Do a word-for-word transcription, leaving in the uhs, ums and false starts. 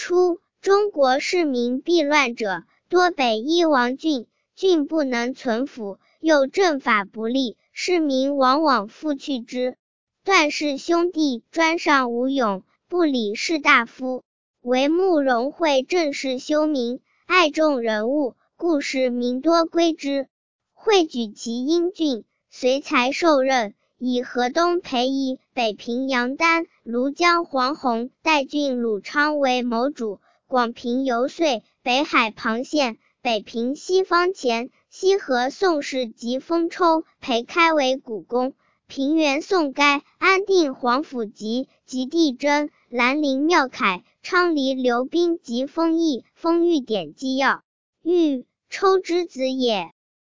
初，中国市民避乱者多北依王郡，郡不能存府，又政法不力，市民往往复去之。段氏兄弟专上吴勇，不理士大夫，惟慕容会政事修明，爱重人物，故市民多归之。会举其英俊，随才受任，以河东裴仪、北平杨丹、庐江黄洪、代郡鲁昌为谋主，广平游说，北海庞县、北平西方前、西河宋氏及丰抽、裴开为古公，平原宋该、安定黄甫吉及地真、兰陵妙凯、昌黎刘斌及丰毅、丰裕典纪要。豫，抽之子也。